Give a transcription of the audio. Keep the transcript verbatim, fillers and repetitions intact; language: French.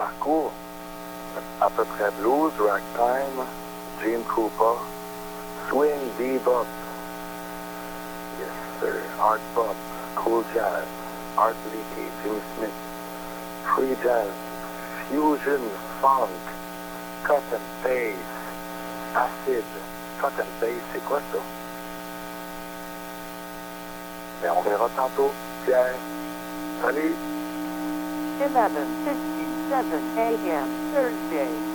parcours. À peu près blues, ragtime, Gene Krupa, swing, bebop, yes sir, art pop, cool jazz, Art Blakey, Jimmy Smith, free jazz, fusion, funk, cut and bass, acid, cut and bass, c'est quoi ça? Mais on verra tantôt. Pierre, salut! eleven fifty-seven a m Thursday.